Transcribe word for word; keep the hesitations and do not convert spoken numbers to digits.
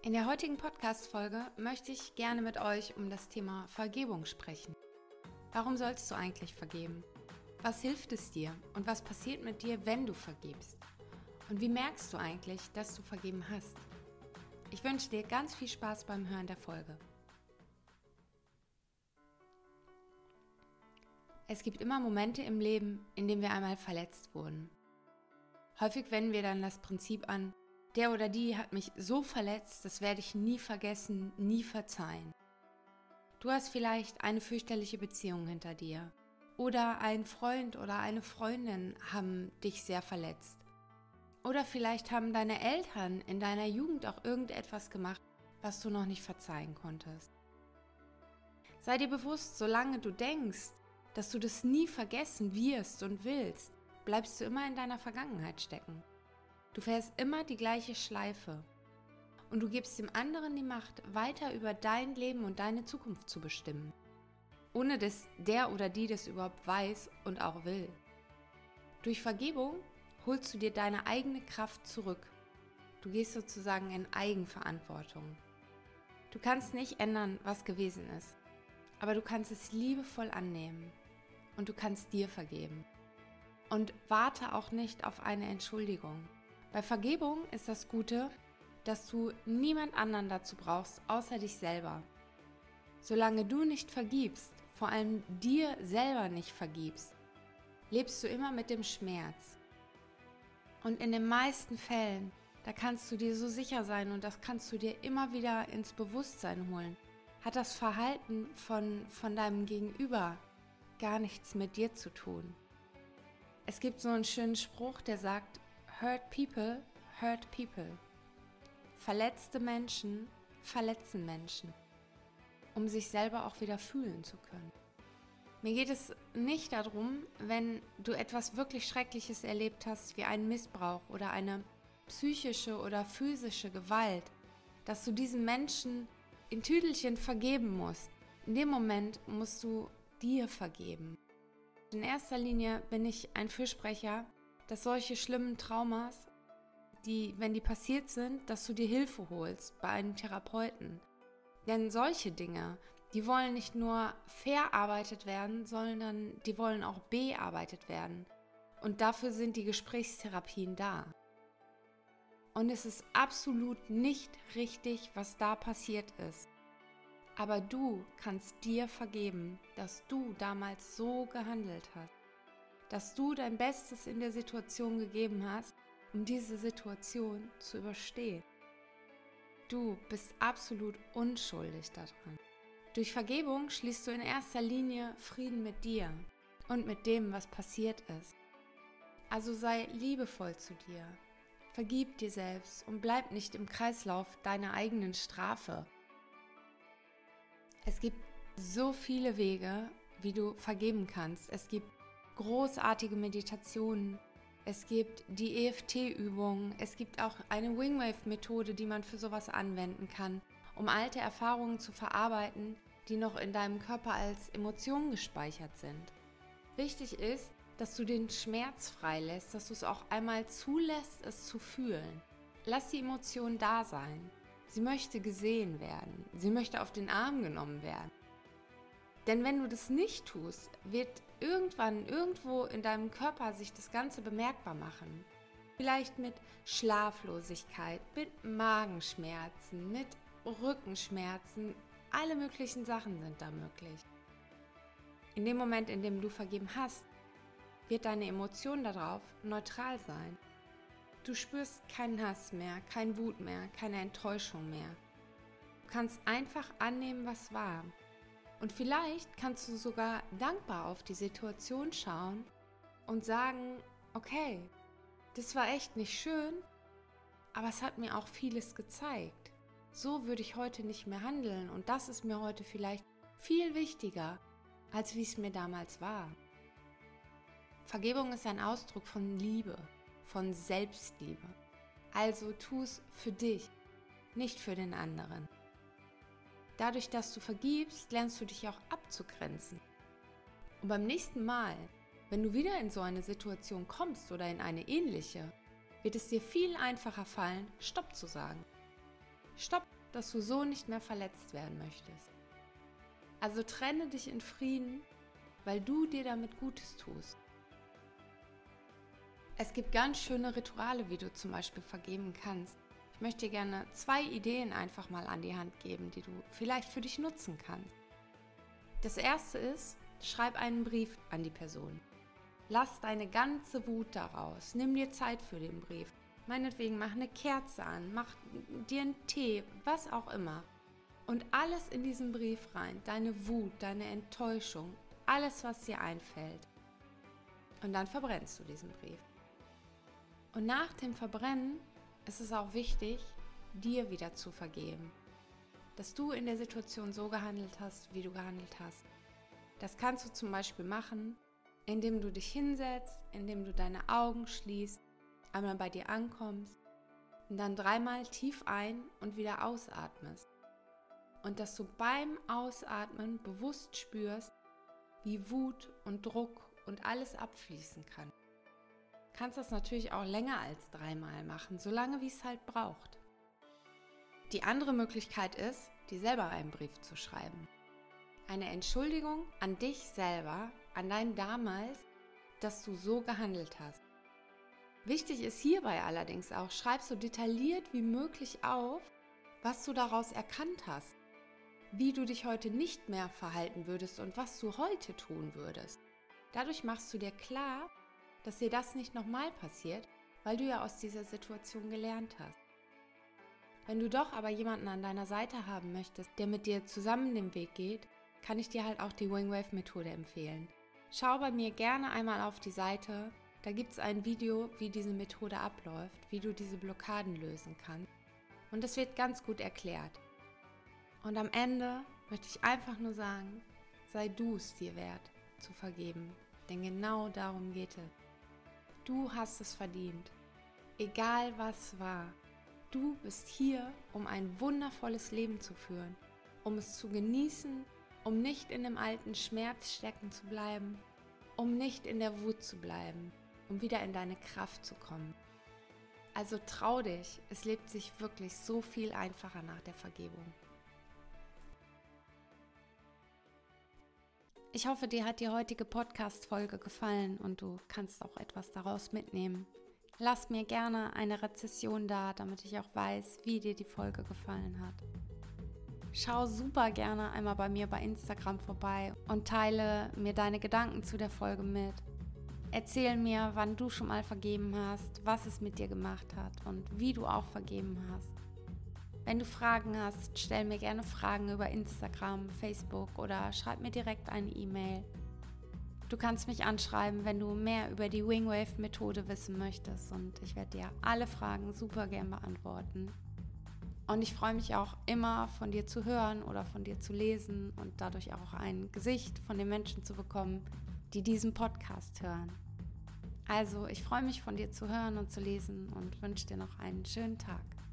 In der heutigen Podcast-Folge möchte ich gerne mit euch um das Thema Vergebung sprechen. Warum sollst du eigentlich vergeben? Was hilft es dir und was passiert mit dir, wenn du vergibst? Und wie merkst du eigentlich, dass du vergeben hast? Ich wünsche dir ganz viel Spaß beim Hören der Folge. Es gibt immer Momente im Leben, in denen wir einmal verletzt wurden. Häufig wenden wir dann das Prinzip an, der oder die hat mich so verletzt, das werde ich nie vergessen, nie verzeihen. Du hast vielleicht eine fürchterliche Beziehung hinter dir oder ein Freund oder eine Freundin haben dich sehr verletzt. Oder vielleicht haben deine Eltern in deiner Jugend auch irgendetwas gemacht, was du noch nicht verzeihen konntest. Sei dir bewusst, solange du denkst, dass du das nie vergessen wirst und willst, bleibst du immer in deiner Vergangenheit stecken. Du fährst immer die gleiche Schleife und du gibst dem anderen die Macht, weiter über dein Leben und deine Zukunft zu bestimmen, ohne dass der oder die das überhaupt weiß und auch will. Durch Vergebung holst du dir deine eigene Kraft zurück. Du gehst sozusagen in Eigenverantwortung. Du kannst nicht ändern, was gewesen ist, aber du kannst es liebevoll annehmen und du kannst dir vergeben. Und warte auch nicht auf eine Entschuldigung. Bei Vergebung ist das Gute, dass du niemand anderen dazu brauchst, außer dich selber. Solange du nicht vergibst, vor allem dir selber nicht vergibst, lebst du immer mit dem Schmerz. Und in den meisten Fällen, da kannst du dir so sicher sein und das kannst du dir immer wieder ins Bewusstsein holen, hat das Verhalten von, von deinem Gegenüber gar nichts mit dir zu tun. Es gibt so einen schönen Spruch, der sagt, Hurt people, hurt people. Verletzte Menschen verletzen Menschen, um sich selber auch wieder fühlen zu können. Mir geht es nicht darum, wenn du etwas wirklich Schreckliches erlebt hast, wie einen Missbrauch oder eine psychische oder physische Gewalt, dass du diesen Menschen in Tüdelchen vergeben musst. In dem Moment musst du dir vergeben. In erster Linie bin ich ein Fürsprecher, dass solche schlimmen Traumas, die, wenn die passiert sind, dass du dir Hilfe holst bei einem Therapeuten. Denn solche Dinge, die wollen nicht nur verarbeitet werden, sondern die wollen auch bearbeitet werden. Und dafür sind die Gesprächstherapien da. Und es ist absolut nicht richtig, was da passiert ist. Aber du kannst dir vergeben, dass du damals so gehandelt hast. Dass du dein Bestes in der Situation gegeben hast, um diese Situation zu überstehen. Du bist absolut unschuldig daran. Durch Vergebung schließt du in erster Linie Frieden mit dir und mit dem, was passiert ist. Also sei liebevoll zu dir, vergib dir selbst und bleib nicht im Kreislauf deiner eigenen Strafe. Es gibt so viele Wege, wie du vergeben kannst. Es gibt großartige Meditationen, es gibt die E F T-Übungen, es gibt auch eine Wingwave-Methode, die man für sowas anwenden kann, um alte Erfahrungen zu verarbeiten, die noch in deinem Körper als Emotionen gespeichert sind. Wichtig ist, dass du den Schmerz freilässt, dass du es auch einmal zulässt, es zu fühlen. Lass die Emotion da sein. Sie möchte gesehen werden, sie möchte auf den Arm genommen werden. Denn wenn du das nicht tust, wird irgendwann irgendwo in deinem Körper sich das Ganze bemerkbar machen. Vielleicht mit Schlaflosigkeit, mit Magenschmerzen, mit Rückenschmerzen, alle möglichen Sachen sind da möglich. In dem Moment, in dem du vergeben hast, wird deine Emotion darauf neutral sein. Du spürst keinen Hass mehr, keinen Wut mehr, keine Enttäuschung mehr. Du kannst einfach annehmen, was war. Und vielleicht kannst du sogar dankbar auf die Situation schauen und sagen, okay, das war echt nicht schön, aber es hat mir auch vieles gezeigt. So würde ich heute nicht mehr handeln und das ist mir heute vielleicht viel wichtiger, als wie es mir damals war. Vergebung ist ein Ausdruck von Liebe, von Selbstliebe. Also tu es für dich, nicht für den anderen. Dadurch, dass du vergibst, lernst du dich auch abzugrenzen. Und beim nächsten Mal, wenn du wieder in so eine Situation kommst oder in eine ähnliche, wird es dir viel einfacher fallen, Stopp zu sagen. Stopp, dass du so nicht mehr verletzt werden möchtest. Also trenne dich in Frieden, weil du dir damit Gutes tust. Es gibt ganz schöne Rituale, wie du zum Beispiel vergeben kannst. Ich möchte dir gerne zwei Ideen einfach mal an die Hand geben, die du vielleicht für dich nutzen kannst. Das erste ist, schreib einen Brief an die Person. Lass deine ganze Wut daraus. Nimm dir Zeit für den Brief. Meinetwegen mach eine Kerze an, mach dir einen Tee, was auch immer. Und alles in diesen Brief rein. Deine Wut, deine Enttäuschung, alles, was dir einfällt. Und dann verbrennst du diesen Brief. Und nach dem Verbrennen ist es auch wichtig, dir wieder zu vergeben. Dass du in der Situation so gehandelt hast, wie du gehandelt hast. Das kannst du zum Beispiel machen, indem du dich hinsetzt, indem du deine Augen schließt, einmal bei dir ankommst und dann dreimal tief ein- und wieder ausatmest. Und dass du beim Ausatmen bewusst spürst, wie Wut und Druck und alles abfließen kann. Du kannst das natürlich auch länger als dreimal machen, solange wie es halt braucht. Die andere Möglichkeit ist, dir selber einen Brief zu schreiben. Eine Entschuldigung an dich selber, an dein damals, dass du so gehandelt hast. Wichtig ist hierbei allerdings auch, schreib so detailliert wie möglich auf, was du daraus erkannt hast, wie du dich heute nicht mehr verhalten würdest und was du heute tun würdest. Dadurch machst du dir klar, dass dir das nicht nochmal passiert, weil du ja aus dieser Situation gelernt hast. Wenn du doch aber jemanden an deiner Seite haben möchtest, der mit dir zusammen den Weg geht, kann ich dir halt auch die Wingwave-Methode empfehlen. Schau bei mir gerne einmal auf die Seite, da gibt es ein Video, wie diese Methode abläuft, wie du diese Blockaden lösen kannst. Und es wird ganz gut erklärt. Und am Ende möchte ich einfach nur sagen, sei du es dir wert, zu vergeben. Denn genau darum geht es. Du hast es verdient. Egal was war. Du bist hier, um ein wundervolles Leben zu führen. Um es zu genießen, um nicht in dem alten Schmerz stecken zu bleiben. Um nicht in der Wut zu bleiben. Um wieder in deine Kraft zu kommen. Also trau dich. Es lebt sich wirklich so viel einfacher nach der Vergebung. Ich hoffe, dir hat die heutige Podcast-Folge gefallen und du kannst auch etwas daraus mitnehmen. Lass mir gerne eine Rezession da, damit ich auch weiß, wie dir die Folge gefallen hat. Schau super gerne einmal bei mir bei Instagram vorbei und teile mir deine Gedanken zu der Folge mit. Erzähl mir, wann du schon mal vergeben hast, was es mit dir gemacht hat und wie du auch vergeben hast. Wenn du Fragen hast, stell mir gerne Fragen über Instagram, Facebook oder schreib mir direkt eine E-Mail. Du kannst mich anschreiben, wenn du mehr über die Wingwave-Methode wissen möchtest und ich werde dir alle Fragen super gern beantworten. Und ich freue mich auch immer, von dir zu hören oder von dir zu lesen und dadurch auch ein Gesicht von den Menschen zu bekommen, die diesen Podcast hören. Also, ich freue mich, von dir zu hören und zu lesen und wünsche dir noch einen schönen Tag.